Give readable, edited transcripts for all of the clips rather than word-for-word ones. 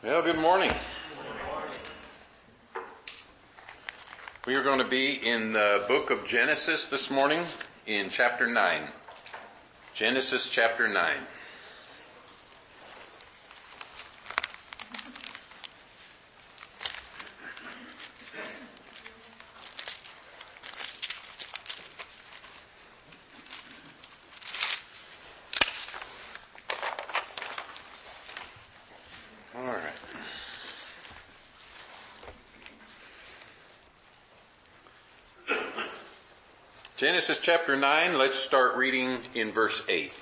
Well, good morning. We are going to be in the book of Genesis this morning in chapter 9. Genesis chapter 9. Genesis chapter 9, let's start reading in verse 8.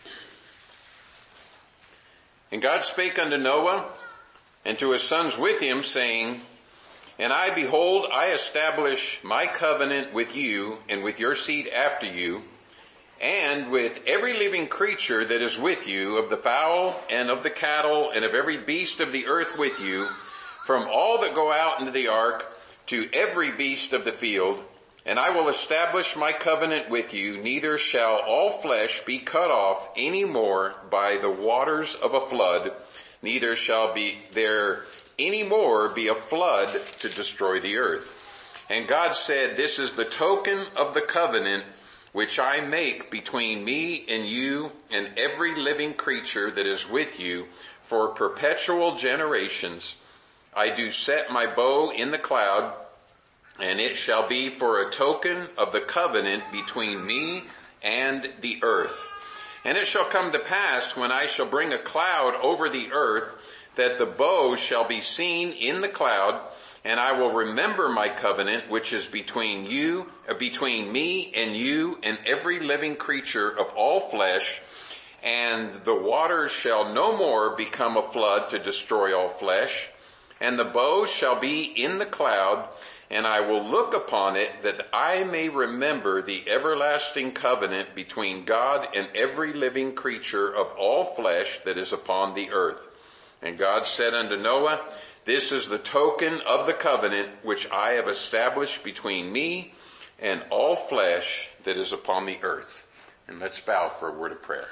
And God spake unto Noah and to his sons with him, saying, And I, behold, I establish my covenant with you and with your seed after you, and with every living creature that is with you, of the fowl and of the cattle and of every beast of the earth with you, from all that go out into the ark to every beast of the field. And I will establish my covenant with you, neither shall all flesh be cut off any more by the waters of a flood, neither shall there any more be a flood to destroy the earth. And God said, This is the token of the covenant which I make between me and you and every living creature that is with you for perpetual generations. I do set my bow in the cloud, and it shall be for a token of the covenant between me and the earth. And it shall come to pass, when I shall bring a cloud over the earth, that the bow shall be seen in the cloud, and I will remember my covenant which is between me and you and every living creature of all flesh, and the waters shall no more become a flood to destroy all flesh. And the bow shall be in the cloud, and I will look upon it, that I may remember the everlasting covenant between God and every living creature of all flesh that is upon the earth. And God said unto Noah, This is the token of the covenant which I have established between me and all flesh that is upon the earth. And let's bow for a word of prayer.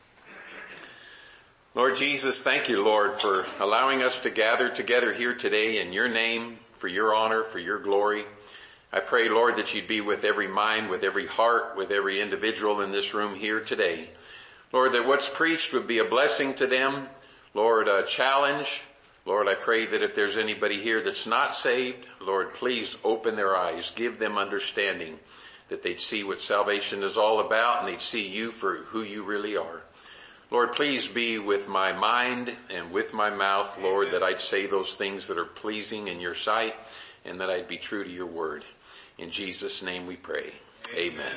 Lord Jesus, thank you, Lord, for allowing us to gather together here today in your name, for your honor, for your glory. I pray, Lord, that you'd be with every mind, with every heart, with every individual in this room here today. Lord, that what's preached would be a blessing to them. Lord, a challenge. Lord, I pray that if there's anybody here that's not saved, Lord, please open their eyes, give them understanding, that they'd see what salvation is all about and they'd see you for who you really are. Lord, please be with my mind and with my mouth, Lord, that I'd say those things that are pleasing in your sight and that I'd be true to your word. In Jesus' name we pray. Amen.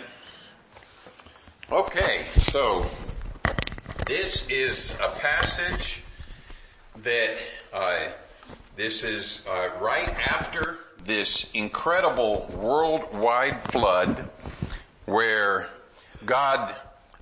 Okay, so this is a passage that this is right after this incredible worldwide flood where God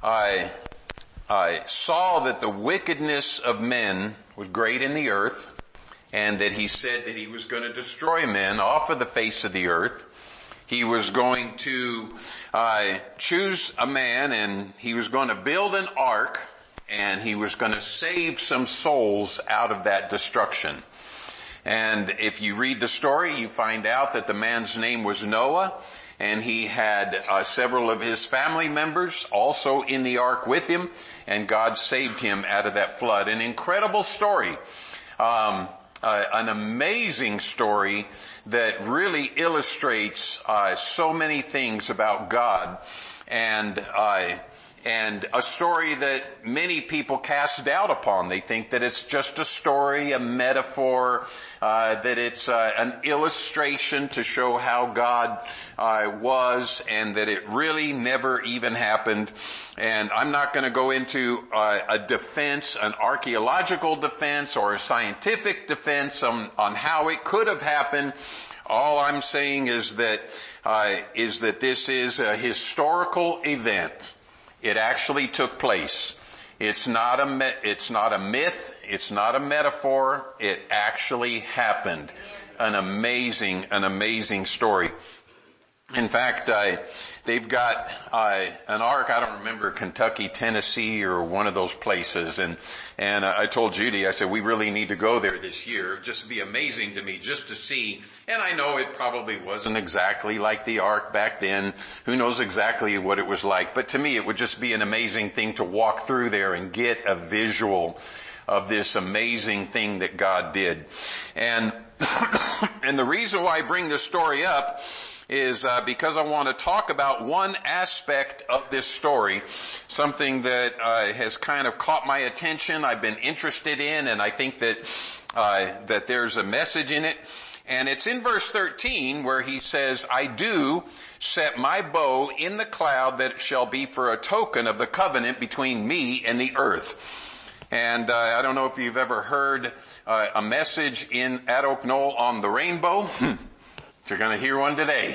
saw that the wickedness of men was great in the earth, and that he said that he was going to destroy men off of the face of the earth. He was going to choose a man, and he was going to build an ark, and he was going to save some souls out of that destruction. And if you read the story, you find out that the man's name was Noah, and he had several of his family members also in the ark with him, and God saved him out of that flood. An incredible story, an amazing story that really illustrates so many things about God, and a story that many people cast doubt upon. They think that it's just a story, a metaphor, that it's an illustration to show how God was, and that it really never even happened. And I'm not going to go into a defense, an archaeological defense or a scientific defense on how it could have happened. All I'm saying is that this is a historical event. It actually took place. It's not a myth. It's not a metaphor. It actually happened. An amazing story. In fact, they've got an ark. I don't remember, Kentucky, Tennessee, or one of those places. And I told Judy, I said, we really need to go there this year. It'd just be amazing to me just to see. And I know it probably wasn't exactly like the ark back then. Who knows exactly what it was like? But to me, it would just be an amazing thing to walk through there and get a visual of this amazing thing that God did. And and the reason why I bring this story up is because I want to talk about one aspect of this story, something that has kind of caught my attention, I've been interested in, and I think that there's a message in it. And it's in verse 13 where he says, I do set my bow in the cloud that it shall be for a token of the covenant between me and the earth. And I don't know if you've ever heard a message at Oak Knoll on the rainbow. You're going to hear one today.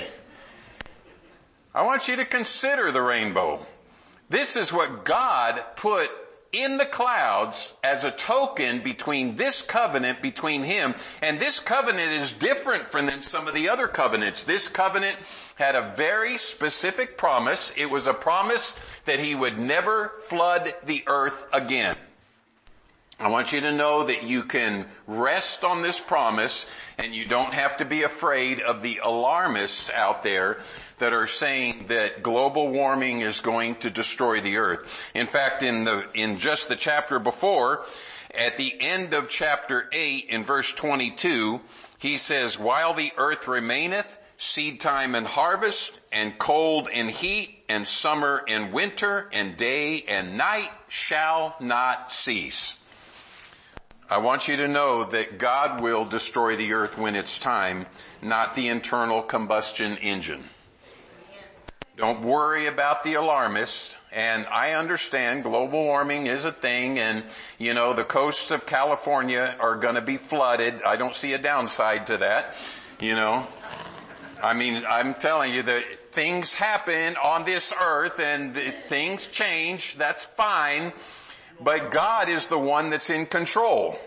I want you to consider the rainbow. This is what God put in the clouds as a token between this covenant between Him. And this covenant is different from some of the other covenants. This covenant had a very specific promise. It was a promise that He would never flood the earth again. I want you to know that you can rest on this promise, and you don't have to be afraid of the alarmists out there that are saying that global warming is going to destroy the earth. In fact, in just the chapter before, at the end of chapter 8 in verse 22, he says, while the earth remaineth, seed time and harvest, and cold and heat, and summer and winter, and day and night shall not cease. I want you to know that God will destroy the earth when it's time, not the internal combustion engine. Don't worry about the alarmists. And I understand global warming is a thing, and, the coasts of California are going to be flooded. I don't see a downside to that, I mean, I'm telling you that things happen on this earth and things change. That's fine. But God is the one that's in control.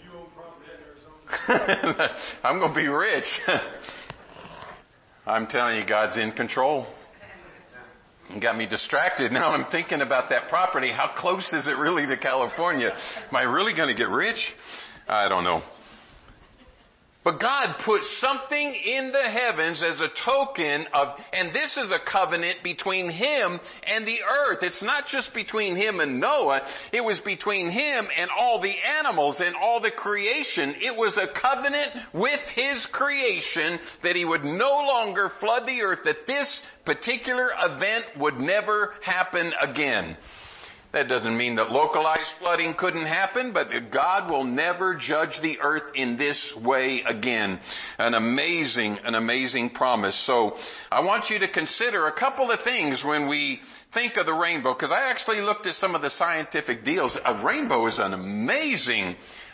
I'm going to be rich. I'm telling you, God's in control. You got me distracted. Now I'm thinking about that property. How close is it really to California? Am I really going to get rich? I don't know. But God put something in the heavens as a token of, and this is a covenant between Him and the earth. It's not just between Him and Noah. It was between Him and all the animals and all the creation. It was a covenant with His creation that He would no longer flood the earth, that this particular event would never happen again. That doesn't mean that localized flooding couldn't happen, but that God will never judge the earth in this way again. An amazing promise. So I want you to consider a couple of things when we think of the rainbow, because I actually looked at some of the scientific deals. A rainbow is an amazing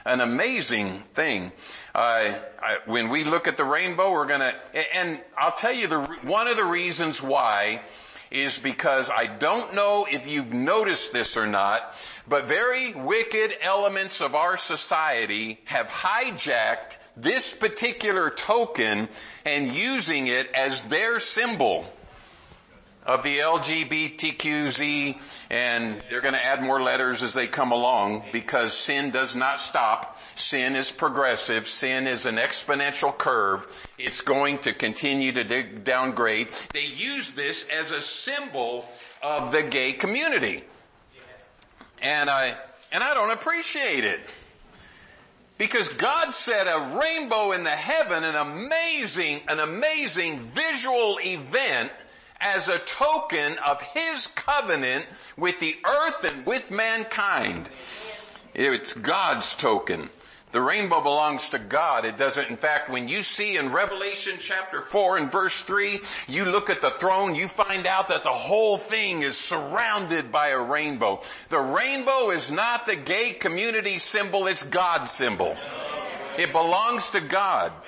thing. When we look at the rainbow, and I'll tell you one of the reasons why is because I don't know if you've noticed this or not, but very wicked elements of our society have hijacked this particular token and using it as their symbol of the LGBTQZ, and they're going to add more letters as they come along, because sin does not stop. Sin is progressive. Sin is an exponential curve. It's going to continue to downgrade. They use this as a symbol of the gay community. And I don't appreciate it. Because God set a rainbow in the heaven, an amazing visual event, as a token of His covenant with the earth and with mankind. It's God's token. The rainbow belongs to God. It doesn't, in fact, when you see in Revelation chapter 4 and verse 3, you look at the throne, you find out that the whole thing is surrounded by a rainbow. The rainbow is not the gay community symbol, it's God's symbol. It belongs to God.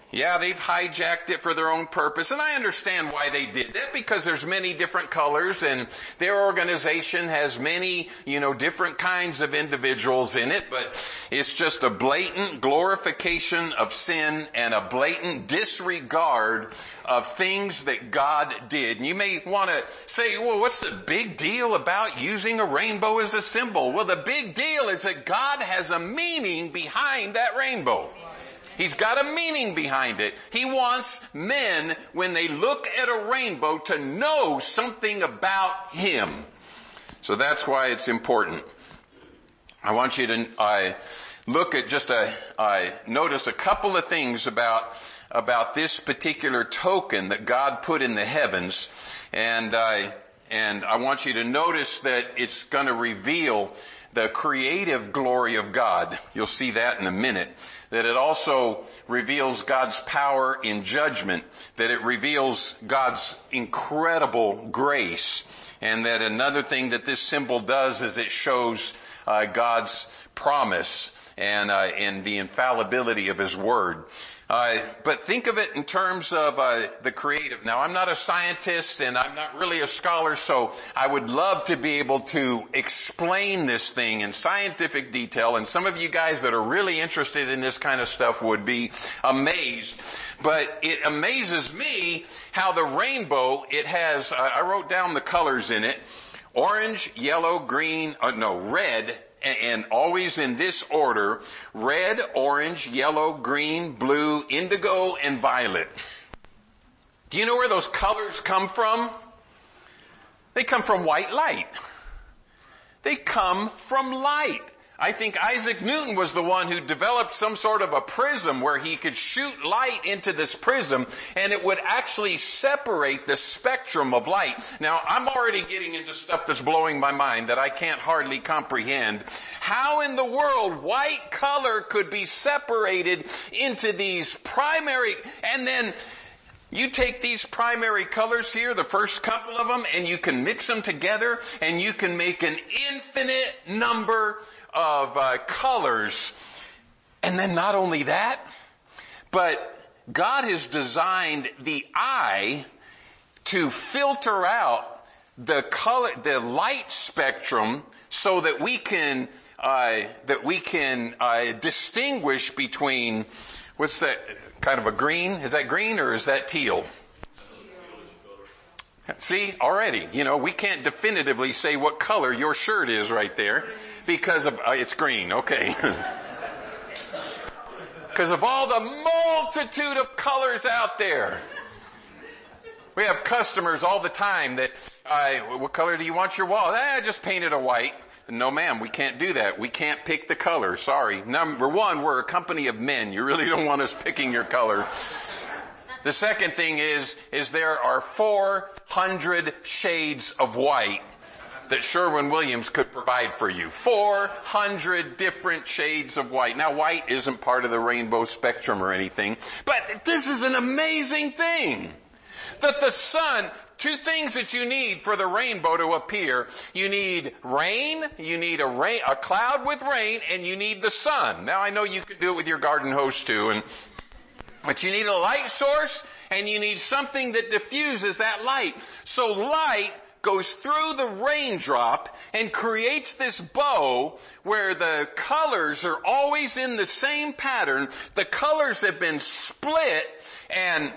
Yeah, they've hijacked it for their own purpose, and I understand why they did that, because there's many different colors, and their organization has many, different kinds of individuals in it, but it's just a blatant glorification of sin and a blatant disregard of things that God did. And you may want to say, well, what's the big deal about using a rainbow as a symbol? Well, the big deal is that God has a meaning behind that rainbow. He's got a meaning behind it. He wants men, when they look at a rainbow, to know something about Him. So that's why it's important. I want you to look at notice a couple of things about this particular token that God put in the heavens. And I want you to notice that it's going to reveal the creative glory of God. You'll see that in a minute. That it also reveals God's power in judgment. That it reveals God's incredible grace. And that another thing that this symbol does is it shows God's promise and the infallibility of His Word. But think of it in terms of the creative. Now, I'm not a scientist and I'm not really a scholar, so I would love to be able to explain this thing in scientific detail. And some of you guys that are really interested in this kind of stuff would be amazed. But it amazes me how the rainbow, it has, I wrote down the colors in it: orange, yellow, green, red, and always in this order: red, orange, yellow, green, blue, indigo, and violet. Do you know where those colors come from? They come from white light. They come from light. I think Isaac Newton was the one who developed some sort of a prism where he could shoot light into this prism and it would actually separate the spectrum of light. Now, I'm already getting into stuff that's blowing my mind that I can't hardly comprehend. How in the world white color could be separated into these primary, and then you take these primary colors here, the first couple of them, and you can mix them together and you can make an infinite number of colors. And then not only that, but God has designed the eye to filter out the color, the light spectrum, so that we can distinguish between, what's that, kind of a green? Is that green or is that teal? See, already, we can't definitively say what color your shirt is right there because of, it's green, okay. Because of all the multitude of colors out there. We have customers all the time that, what color do you want your wall? Just paint it a white. No ma'am, we can't do that. We can't pick the color, sorry. Number one, we're a company of men. You really don't want us picking your color. The second thing is there are 400 shades of white that Sherwin-Williams could provide for you. 400 different shades of white. Now, white isn't part of the rainbow spectrum or anything, but this is an amazing thing. That the sun, two things that you need for the rainbow to appear. You need rain, you need a cloud with rain, and you need the sun. Now, I know you can do it with your garden hose too, but you need a light source, and you need something that diffuses that light. So light goes through the raindrop and creates this bow where the colors are always in the same pattern. The colors have been split, and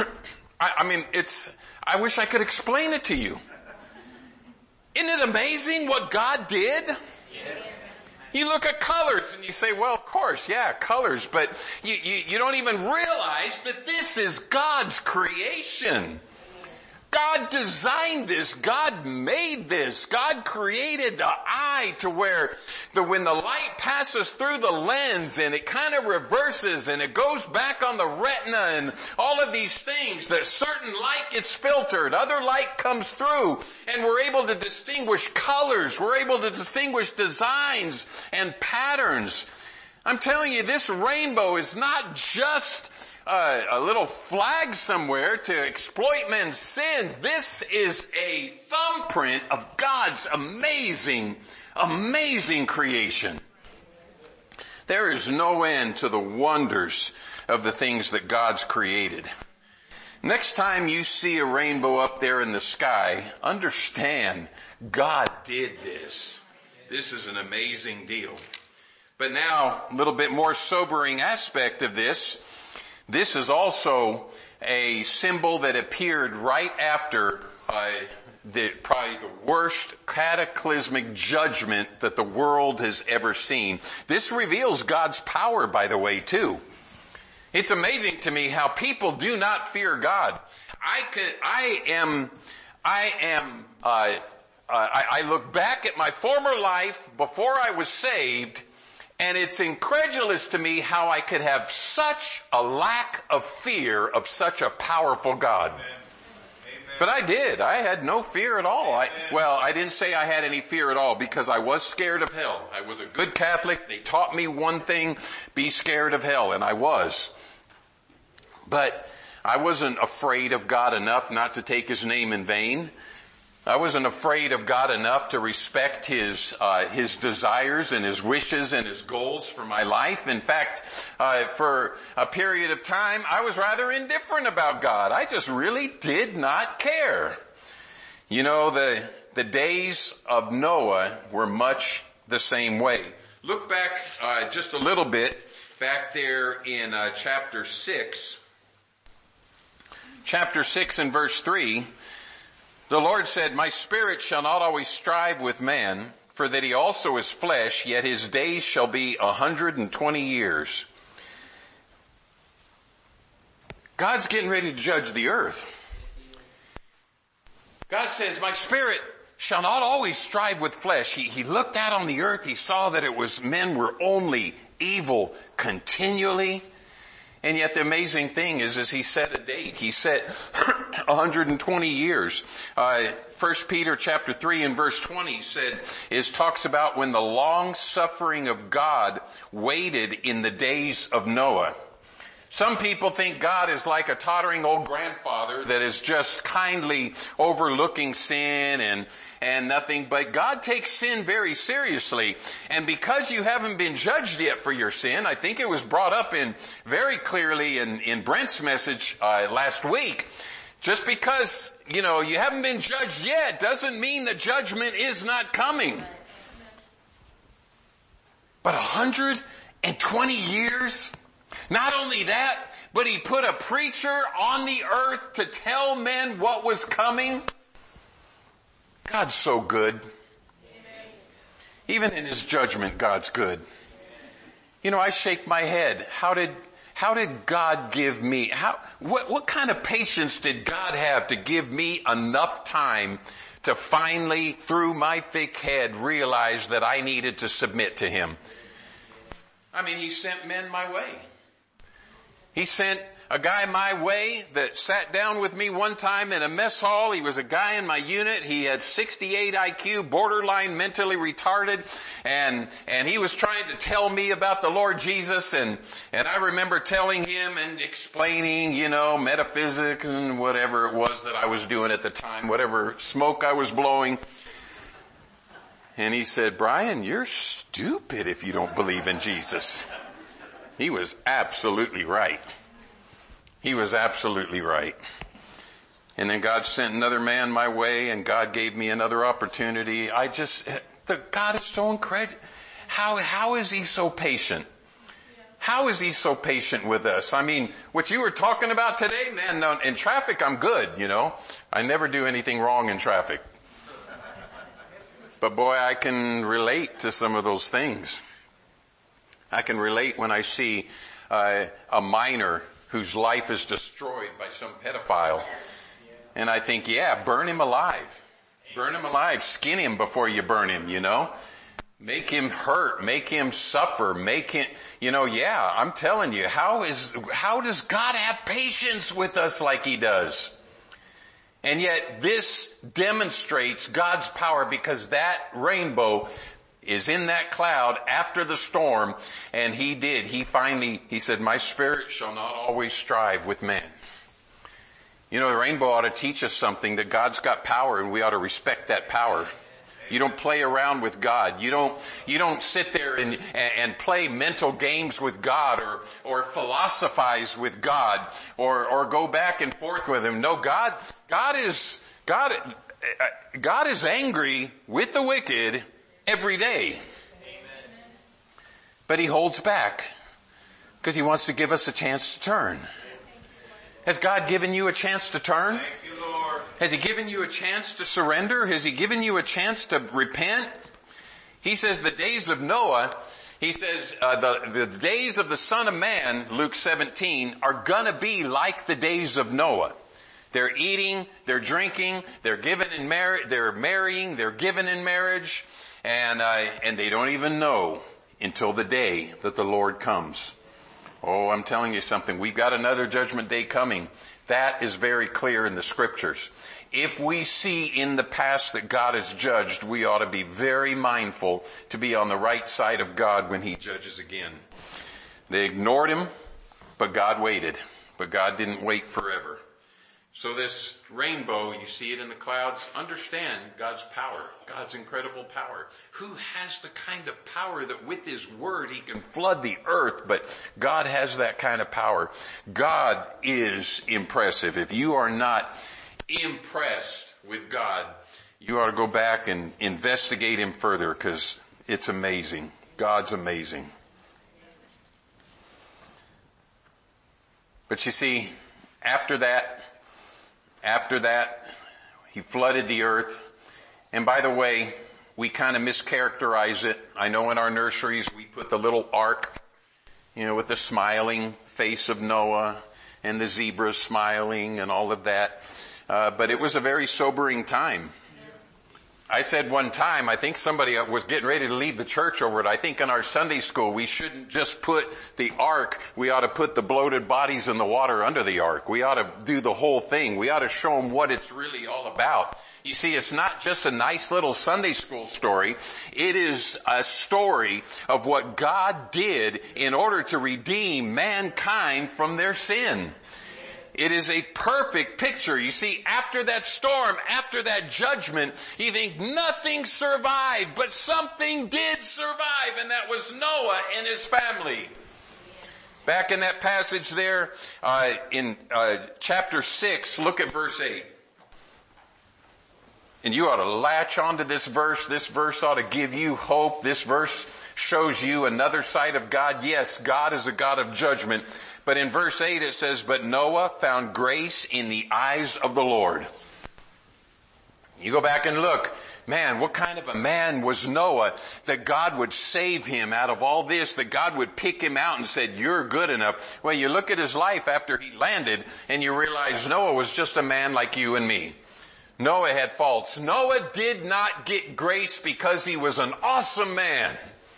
I wish I could explain it to you. Isn't it amazing what God did? You look at colors and you say, well, of course, yeah, colors, but you don't even realize that this is God's creation. God designed this. God made this. God created the eye to where when the light passes through the lens and it kind of reverses and it goes back on the retina and all of these things, that certain light gets filtered, other light comes through, and we're able to distinguish colors. We're able to distinguish designs and patterns. I'm telling you, this rainbow is not just a little flag somewhere to exploit men's sins. This is a thumbprint of God's amazing, amazing creation. There is no end to the wonders of the things that God's created. Next time you see a rainbow up there in the sky, understand God did this. This is an amazing deal. But now, a little bit more sobering aspect of this. This is also a symbol that appeared right after probably the worst cataclysmic judgment that the world has ever seen. This reveals God's power, by the way, too. It's amazing to me how people do not fear God. I look back at my former life before I was saved, and it's incredulous to me how I could have such a lack of fear of such a powerful God. Amen. But I did. I had no fear at all. I didn't say I had any fear at all because I was scared of hell. I was a good Catholic. They taught me one thing, be scared of hell, and I was. But I wasn't afraid of God enough not to take His name in vain. I wasn't afraid of God enough to respect His desires and His wishes and His goals for my life. In fact, for a period of time, I was rather indifferent about God. I just really did not care. You know, the days of Noah were much the same way. Look back just a little bit, back there in chapter 6. Chapter 6 and verse 3. The Lord said, "My spirit shall not always strive with man, for that he also is flesh, yet his days shall be 120 years. God's getting ready to judge the earth. God says, my spirit shall not always strive with flesh. He looked out on the earth, he saw that men were only evil continually. And yet the amazing thing is he set a date. He set 120 years. 1 Peter chapter 3 and verse 20 talks about when the long suffering of God waited in the days of Noah. Some people think God is like a tottering old grandfather that is just kindly overlooking sin and nothing, but God takes sin very seriously. And because you haven't been judged yet for your sin, I think it was brought up very clearly in Brent's message last week. Just because, you haven't been judged yet doesn't mean that judgment is not coming. But 120 years? Not only that, but he put a preacher on the earth to tell men what was coming. God's so good. Even in His judgment, God's good. I shake my head. How did God give me, what kind of patience did God have to give me enough time to finally, through my thick head, realize that I needed to submit to Him? He sent men my way. He sent a guy my way that sat down with me one time in a mess hall. He was a guy in my unit. He had 68 IQ, borderline mentally retarded, and he was trying to tell me about the Lord Jesus, and I remember telling him and explaining, metaphysics and whatever it was that I was doing at the time, whatever smoke I was blowing. And he said, "Brian, you're stupid if you don't believe in Jesus." He was absolutely right. He was absolutely right. And then God sent another man my way, and God gave me another opportunity. God is so incredible. How is He so patient? How is He so patient with us? What you were talking about today, man, in traffic, I'm good, I never do anything wrong in traffic. But boy, I can relate to some of those things. I can relate when I see a minor whose life is destroyed by some pedophile. And I think, burn him alive. Burn him alive. Skin him before you burn him, Make him hurt. Make him suffer. Make him, I'm telling you, how does God have patience with us like He does? And yet this demonstrates God's power, because that rainbow is in that cloud after the storm, and He said, my spirit shall not always strive with man. The rainbow ought to teach us something, that God's got power and we ought to respect that power. You don't play around with God. You don't sit there and play mental games with God or philosophize with God or go back and forth with Him. No, God is angry with the wicked every day. But He holds back because He wants to give us a chance to turn. Has God given you a chance to turn? Thank you, Lord. Has He given you a chance to surrender? Has He given you a chance to repent? He says the days of Noah, He says the days of the Son of Man, Luke 17, are gonna be like the days of Noah. They're eating, they're drinking, they're marrying, they're given in marriage, and they don't even know until the day that the Lord comes. Oh, I'm telling you something. We've got another judgment day coming. That is very clear in the scriptures. If we see in the past that God has judged, we ought to be very mindful to be on the right side of God when He judges again. They ignored Him, but God waited. But God didn't wait forever. So this rainbow, you see it in the clouds, understand God's power, God's incredible power. Who has the kind of power that with His word He can flood the earth, but God has that kind of power. God is impressive. If you are not impressed with God, you ought to go back and investigate Him further because it's amazing. God's amazing. But you see, after that, He flooded the earth. And by the way, we kind of mischaracterize it. I know in our nurseries we put the little ark, with the smiling face of Noah and the zebras smiling and all of that. But it was a very sobering time. I said one time, I think somebody was getting ready to leave the church over it. I think in our Sunday school, we shouldn't just put the ark. We ought to put the bloated bodies in the water under the ark. We ought to do the whole thing. We ought to show them what it's really all about. You see, it's not just a nice little Sunday school story. It is a story of what God did in order to redeem mankind from their sin. It is a perfect picture. You see, after that storm, after that judgment, you think nothing survived, but something did survive, and that was Noah and his family. Back in that passage there, in chapter 6, look at verse 8. And you ought to latch onto this verse. This verse ought to give you hope. This verse shows you another side of God. Yes, God is a God of judgment. But in verse 8 it says, but Noah found grace in the eyes of the Lord. You go back and look. Man, what kind of a man was Noah that God would save him out of all this, that God would pick him out and said, you're good enough. Well, you look at his life after he landed and you realize Noah was just a man like you and me. Noah had faults. Noah did not get grace because he was an awesome man.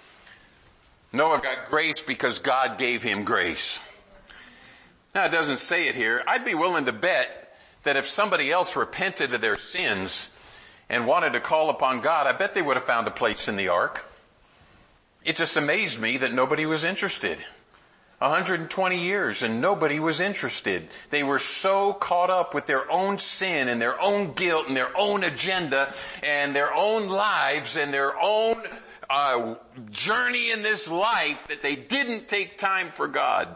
Noah got grace because God gave him grace. Now, it doesn't say it here. I'd be willing to bet that if somebody else repented of their sins and wanted to call upon God, I bet they would have found a place in the ark. It just amazed me that nobody was interested. 120 years and nobody was interested. They were so caught up with their own sin and their own guilt and their own agenda and their own lives and their own journey in this life that they didn't take time for God.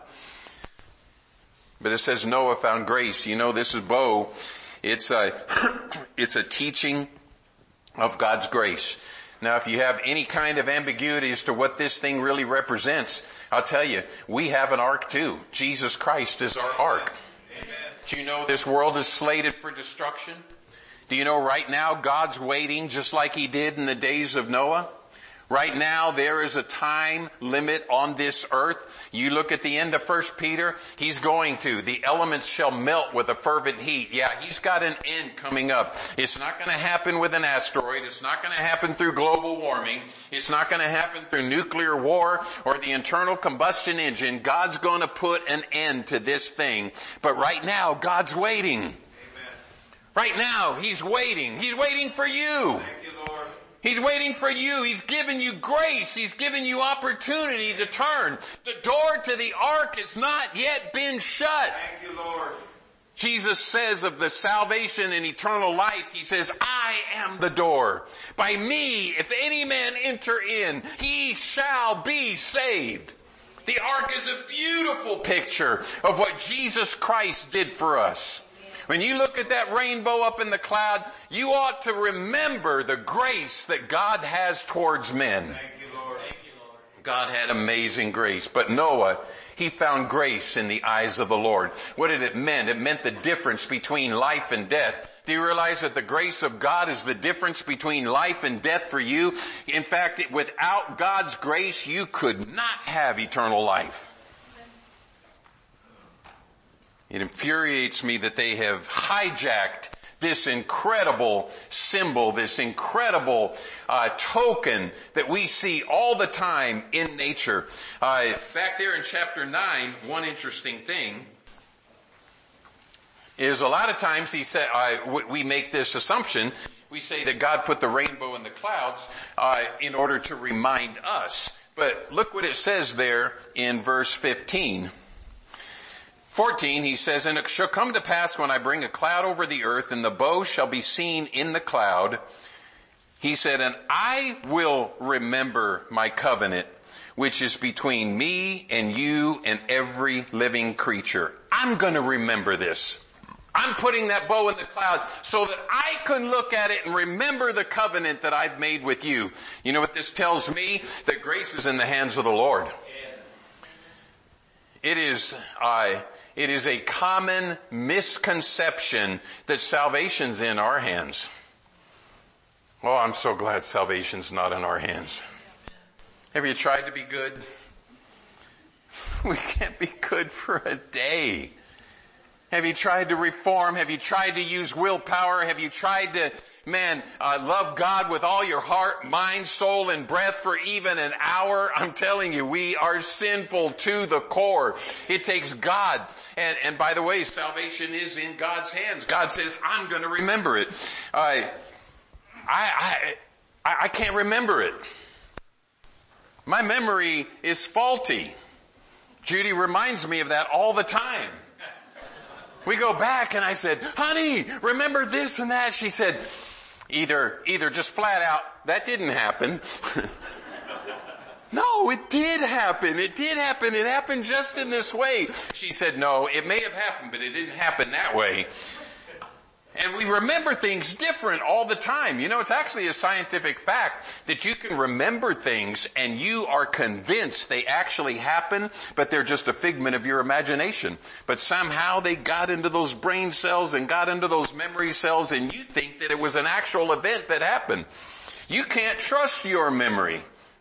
But it says Noah found grace. You know, this is Bo. It's a teaching of God's grace. Now, if you have any kind of ambiguity as to what this thing really represents, I'll tell you, we have an ark too. Jesus Christ is our ark. Amen. Do you know this world is slated for destruction? Do you know right now God's waiting just like He did in the days of Noah? Right now, there is a time limit on this earth. You look at the end of 1 Peter, he's going to. The elements shall melt with a fervent heat. Yeah, he's got an end coming up. It's not going to happen with an asteroid. It's not going to happen through global warming. It's not going to happen through nuclear war or the internal combustion engine. God's going to put an end to this thing. But right now, God's waiting. Amen. Right now, He's waiting. He's waiting for you. Thank you, Lord. He's waiting for you. He's given you grace. He's given you opportunity to turn. The door to the ark has not yet been shut. Thank you, Lord. Jesus says of the salvation and eternal life, he says, I am the door. By me, if any man enter in, he shall be saved. The ark is a beautiful picture of what Jesus Christ did for us. When you look at that rainbow up in the cloud, you ought to remember the grace that God has towards men. Thank you, Lord. Thank you, Lord. God had amazing grace. But Noah, he found grace in the eyes of the Lord. What did it mean? It meant the difference between life and death. Do you realize that the grace of God is the difference between life and death for you? In fact, without God's grace, you could not have eternal life. It infuriates me that they have hijacked this incredible symbol, this incredible token that we see all the time in nature. Back there in chapter 9, one interesting thing is a lot of times he said, we make this assumption. We say that God put the rainbow in the clouds in order to remind us. But look what it says there in verse 15. 14, he says, and it shall come to pass when I bring a cloud over the earth, and the bow shall be seen in the cloud. He said, and I will remember my covenant, which is between me and you and every living creature. I'm going to remember this. I'm putting that bow in the cloud so that I can look at it and remember the covenant that I've made with you. You know what this tells me? That grace is in the hands of the Lord. It is a common misconception that salvation's in our hands. Oh, I'm so glad salvation's not in our hands. Have you tried to be good? We can't be good for a day. Have you tried to reform? Have you tried to use willpower? Have you tried to, love God with all your heart, mind, soul, and breath for even an hour? I'm telling you, we are sinful to the core. It takes God. And by the way, salvation is in God's hands. God says, I'm going to remember it. I can't remember it. My memory is faulty. Judy reminds me of that all the time. We go back and I said, honey, remember this and that? She said, either just flat out, that didn't happen. No, it did happen. It did happen. It happened just in this way. She said, no, it may have happened, but it didn't happen that way. And we remember things different all the time. You know, it's actually a scientific fact that you can remember things and you are convinced they actually happen, but they're just a figment of your imagination. But somehow they got into those brain cells and got into those memory cells, and you think that it was an actual event that happened. You can't trust your memory.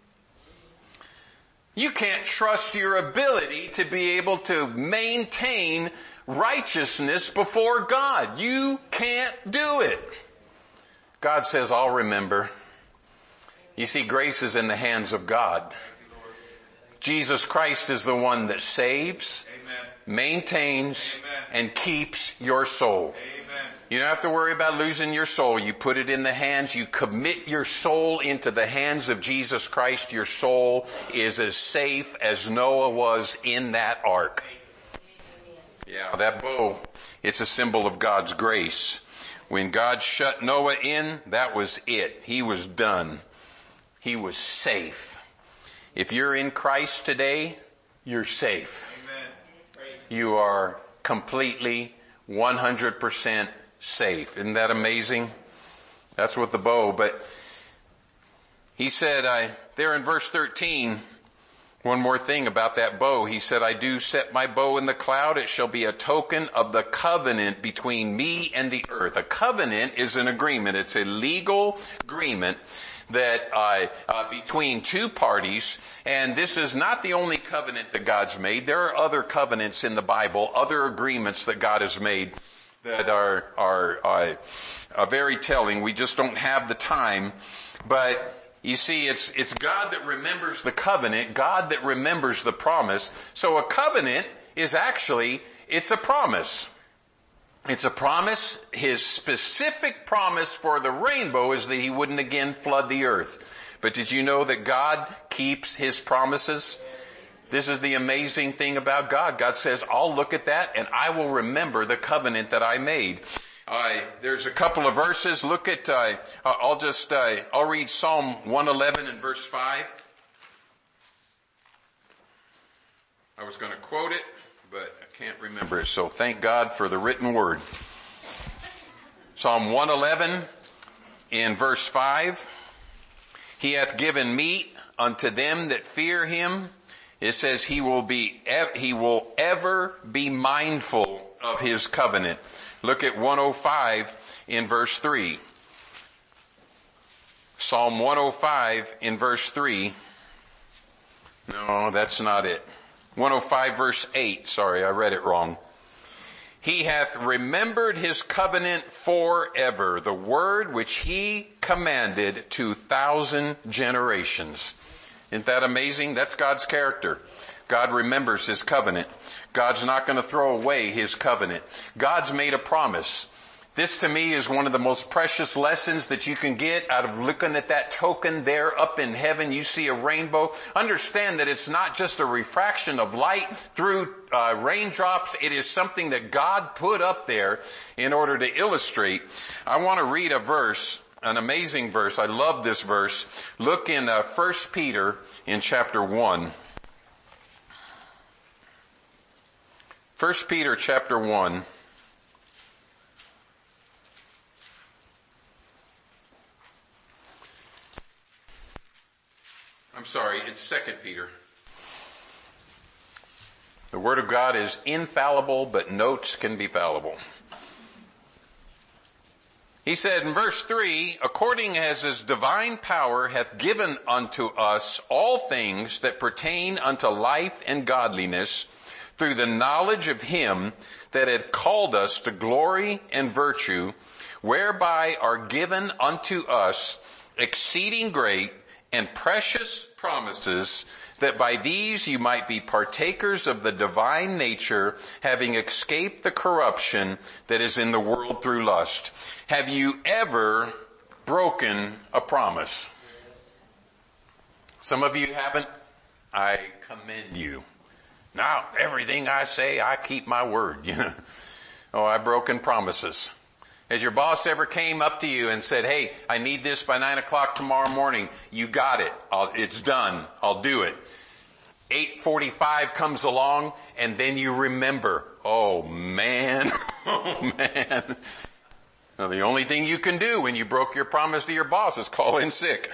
You can't trust your ability to be able to maintain righteousness before God. You can't do it. God says, I'll remember. You see, grace is in the hands of God. Jesus Christ is the one that saves, maintains, and keeps your soul. You don't have to worry about losing your soul. You put it in the hands, you commit your soul into the hands of Jesus Christ. Your soul is as safe as Noah was in that ark. Yeah, that bow, it's a symbol of God's grace. When God shut Noah in, that was it. He was done. He was safe. If you're in Christ today, you're safe. Amen. You are completely, 100% safe. Isn't that amazing? That's what the bow, but he said, there in verse 13, one more thing about that bow. He said, I do set my bow in the cloud. It shall be a token of the covenant between me and the earth. A covenant is an agreement. It's a legal agreement that between two parties. And this is not the only covenant that God's made. There are other covenants in the Bible, other agreements that God has made that are very telling. We just don't have the time. But you see, it's God that remembers the covenant, God that remembers the promise. So a covenant is actually, it's a promise. It's a promise. His specific promise for the rainbow is that he wouldn't again flood the earth. But did you know that God keeps his promises? This is the amazing thing about God. God says, I'll look at that and I will remember the covenant that I made. There's a couple of verses. Look at, I'll read Psalm 111 and verse 5. I was going to quote it, but I can't remember it. So thank God for the written word. Psalm 111 in verse 5. He hath given meat unto them that fear him. It says he will ever be mindful of his covenant. Look at 105 in verse 3. Psalm 105 in verse 3. No, that's not it. 105 verse 8. Sorry, I read it wrong. He hath remembered his covenant forever, the word which he commanded to 1,000 generations. Isn't that amazing? That's God's character. God remembers his covenant. God's not going to throw away his covenant. God's made a promise. This to me is one of the most precious lessons that you can get out of looking at that token there up in heaven. You see a rainbow. Understand that it's not just a refraction of light through raindrops. It is something that God put up there in order to illustrate. I want to read a verse, an amazing verse. I love this verse. Look in 1 Peter in chapter 1. 1 Peter chapter 1. I'm sorry, it's 2 Peter. The Word of God is infallible, but notes can be fallible. He said in verse 3, according as his divine power hath given unto us all things that pertain unto life and godliness, through the knowledge of him that hath called us to glory and virtue, whereby are given unto us exceeding great and precious promises, that by these you might be partakers of the divine nature, having escaped the corruption that is in the world through lust. Have you ever broken a promise? Some of you haven't. I commend you. Now, everything I say, I keep my word. Oh, I've broken promises. Has your boss ever came up to you and said, hey, I need this by 9 o'clock tomorrow morning? You got it. It's done. I'll do it. 8:45 comes along and then you remember, oh man. Now, the only thing you can do when you broke your promise to your boss is call in sick.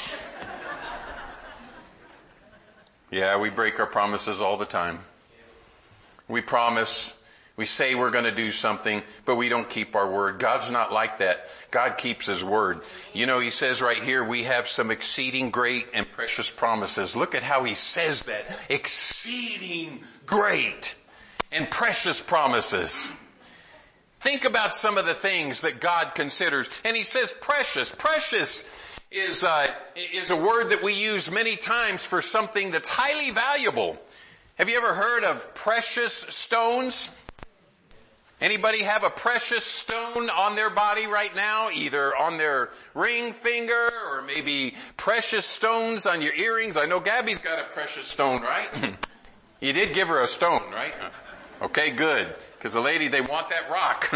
Yeah, we break our promises all the time. We promise, we say we're going to do something, but we don't keep our word. God's not like that. God keeps his word. You know, he says right here, we have some exceeding great and precious promises. Look at how he says that. Exceeding great and precious promises. Think about some of the things that God considers. And he says precious. Precious is a word that we use many times for something that's highly valuable. Have you ever heard of precious stones? Anybody have a precious stone on their body right now? Either on their ring finger or maybe precious stones on your earrings. I know Gabby's got a precious stone, right? You did give her a stone, right? Okay, good. Because the lady, they want that rock.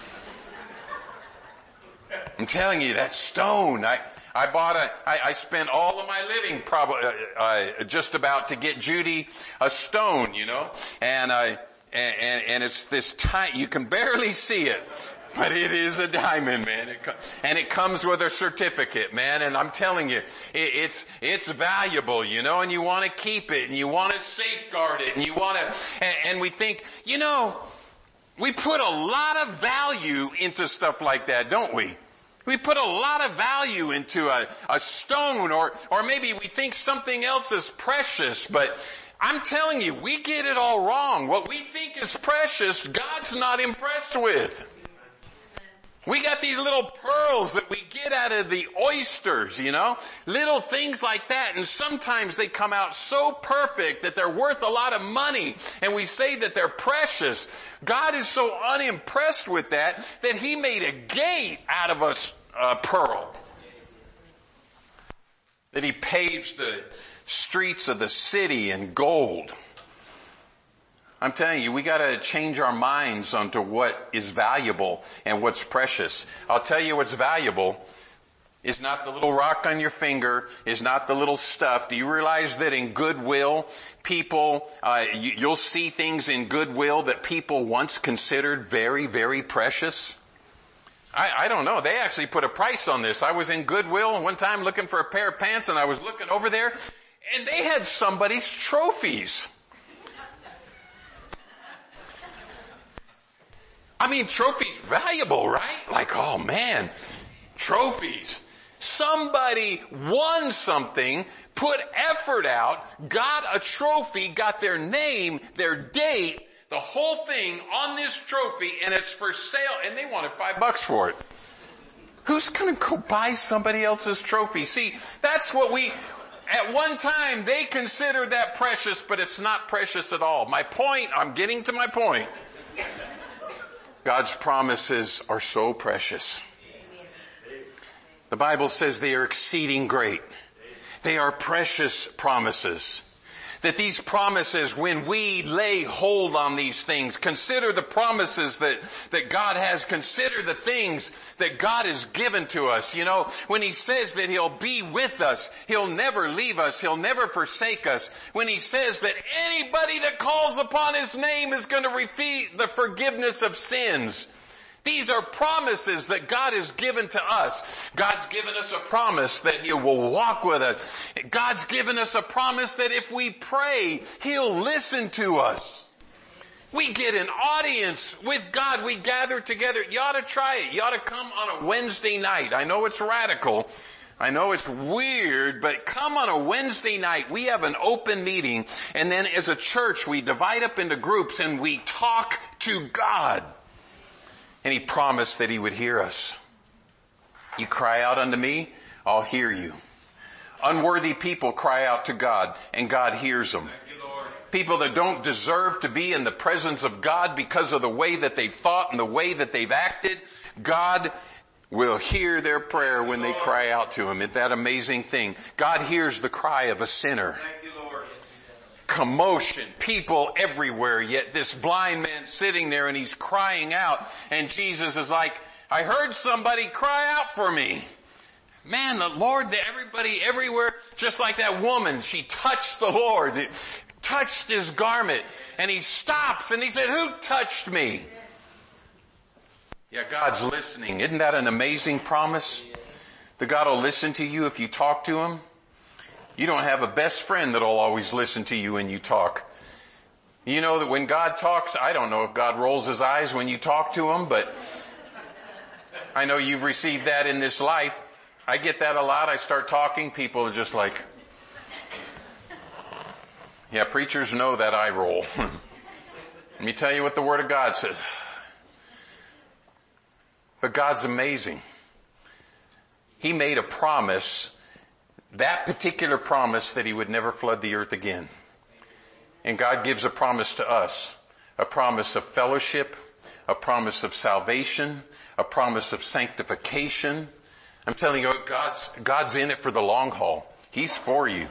I'm telling you, that stone. I spent all of my living just about to get Judy a stone, you know, and it's this tiny, you can barely see it, but it is a diamond, man. And it comes with a certificate, man. And I'm telling you, it's valuable, you know, and you want to keep it and you want to safeguard it and you want to, and we think, you know, we put a lot of value into stuff like that, don't we? We put a lot of value into a stone or maybe we think something else is precious, but I'm telling you, we get it all wrong. What we think is precious, God's not impressed with. We got these little pearls that we get out of the oysters, you know, little things like that. And sometimes they come out so perfect that they're worth a lot of money. And we say that they're precious. God is so unimpressed with that he made a gate out of a pearl. That he paves streets of the city in gold. I'm telling you, we got to change our minds onto what is valuable and what's precious. I'll tell you what's valuable is not the little rock on your finger, is not the little stuff. Do you realize that in Goodwill, people, you'll see things in Goodwill that people once considered very, very precious? I don't know. They actually put a price on this. I was in Goodwill one time looking for a pair of pants, and I was looking over there, and they had somebody's trophies. I mean, trophies, valuable, right? Like, oh man, trophies. Somebody won something, put effort out, got a trophy, got their name, their date, the whole thing on this trophy, and it's for sale, and they wanted $5 for it. Who's gonna go buy somebody else's trophy? See, that's what at one time, they considered that precious, but it's not precious at all. I'm getting to my point. God's promises are so precious. The Bible says they are exceeding great. They are precious promises. That these promises, when we lay hold on these things, consider the promises that God has, consider the things that God has given to us. You know, when He says that He'll be with us, He'll never leave us, He'll never forsake us. When He says that anybody that calls upon His name is going to receive the forgiveness of sins. These are promises that God has given to us. God's given us a promise that He will walk with us. God's given us a promise that if we pray, He'll listen to us. We get an audience with God. We gather together. You ought to try it. You ought to come on a Wednesday night. I know it's radical. I know it's weird, but come on a Wednesday night. We have an open meeting, and then as a church, we divide up into groups and we talk to God. And He promised that He would hear us. You cry out unto me, I'll hear you. Unworthy people cry out to God, and God hears them. People that don't deserve to be in the presence of God because of the way that they've thought and the way that they've acted, God will hear their prayer when they cry out to Him. It's that amazing thing. God hears the cry of a sinner. Commotion, people everywhere, yet this blind man sitting there and he's crying out, and Jesus is like, I heard somebody cry out for me. Man, the Lord, everybody everywhere, just like that woman, she touched the Lord, touched His garment, and He stops and He said, who touched me? Yeah, God's listening. Isn't that an amazing promise? That God will listen to you if you talk to Him? You don't have a best friend that'll always listen to you when you talk. You know that when God talks, I don't know if God rolls His eyes when you talk to Him, but I know you've received that in this life. I get that a lot. I start talking, people are just like, yeah, preachers know that eye roll. Let me tell you what the Word of God says. But God's amazing. He made a promise, that particular promise, that He would never flood the earth again. And God gives a promise to us, a promise of fellowship, a promise of salvation, a promise of sanctification. I'm telling you, God's in it for the long haul. He's for you.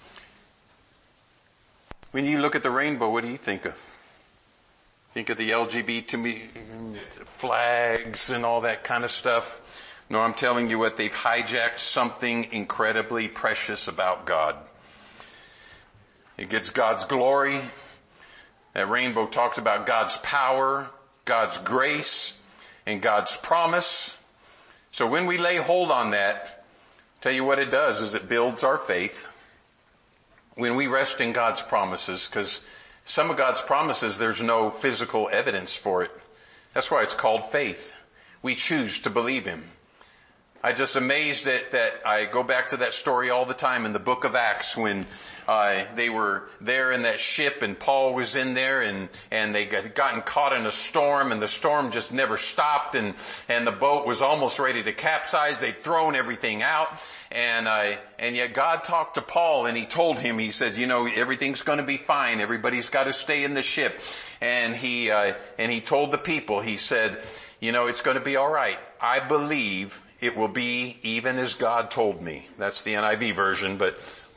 When you look at the rainbow, what do you think of? Think of the LGBT flags and all that kind of stuff. No, I'm telling you what, they've hijacked something incredibly precious about God. It gets God's glory. That rainbow talks about God's power, God's grace, and God's promise. So when we lay hold on that, tell you what it does is it builds our faith. When we rest in God's promises, because some of God's promises, there's no physical evidence for it. That's why it's called faith. We choose to believe Him. I'm just amazed that I go back to that story all the time in the book of Acts when they were there in that ship and Paul was in there and they gotten caught in a storm and the storm just never stopped and the boat was almost ready to capsize. They'd thrown everything out and yet God talked to Paul and He told him, He said, you know, everything's going to be fine. Everybody's got to stay in the ship. And he told the people, He said, you know, it's going to be all right. I believe it will be even as God told me. That's the NIV version, but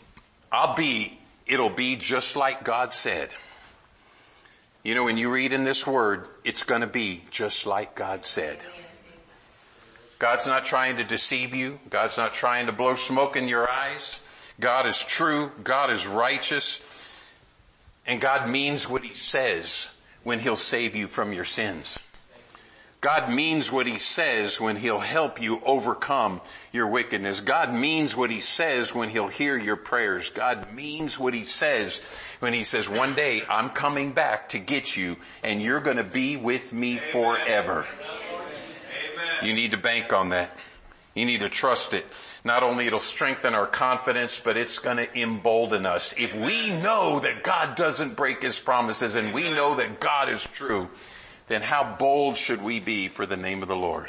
it'll be just like God said. You know, when you read in this word, it's going to be just like God said. God's not trying to deceive you. God's not trying to blow smoke in your eyes. God is true. God is righteous. And God means what He says when He'll save you from your sins. God means what He says when He'll help you overcome your wickedness. God means what He says when He'll hear your prayers. God means what He says when He says, one day I'm coming back to get you and you're going to be with me forever. You need to bank on that. You need to trust it. Not only it'll strengthen our confidence, but it's going to embolden us. If we know that God doesn't break His promises and we know that God is true, then how bold should we be for the name of the Lord?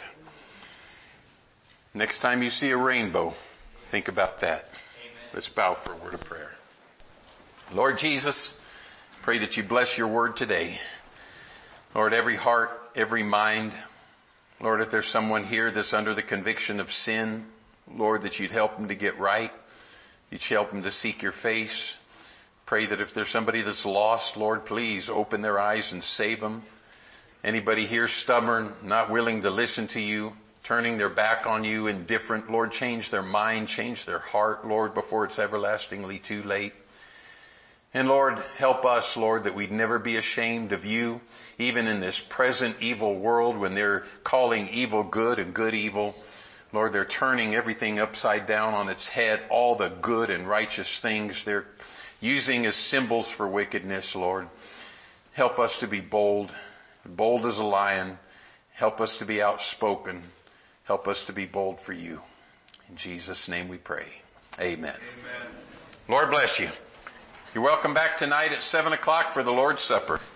Next time you see a rainbow, think about that. Amen. Let's bow for a word of prayer. Lord Jesus, pray that you bless your word today. Lord, every heart, every mind. Lord, if there's someone here that's under the conviction of sin, Lord, that you'd help them to get right. You'd help them to seek your face. Pray that if there's somebody that's lost, Lord, please open their eyes and save them. Anybody here stubborn, not willing to listen to you, turning their back on you, indifferent, Lord, change their mind, change their heart, Lord, before it's everlastingly too late. And Lord, help us, Lord, that we'd never be ashamed of you, even in this present evil world when they're calling evil good and good evil. Lord, they're turning everything upside down on its head, all the good and righteous things they're using as symbols for wickedness, Lord. Help us to be bold as a lion. Help us to be outspoken. Help us to be bold for you. In Jesus' name we pray. Amen. Amen. Lord bless you. You're welcome back tonight at 7 o'clock for the Lord's Supper.